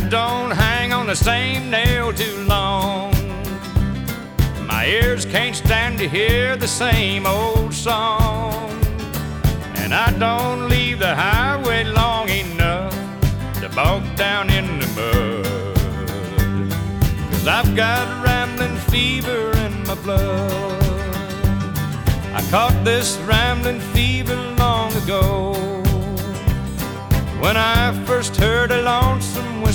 don't hang on the same nail too long. My ears can't stand to hear the same old song. And I don't leave the highway long enough to bog down in the mud. 'Cause I've got rambling fever in my blood. I caught this rambling fever long ago when I first heard a lonesome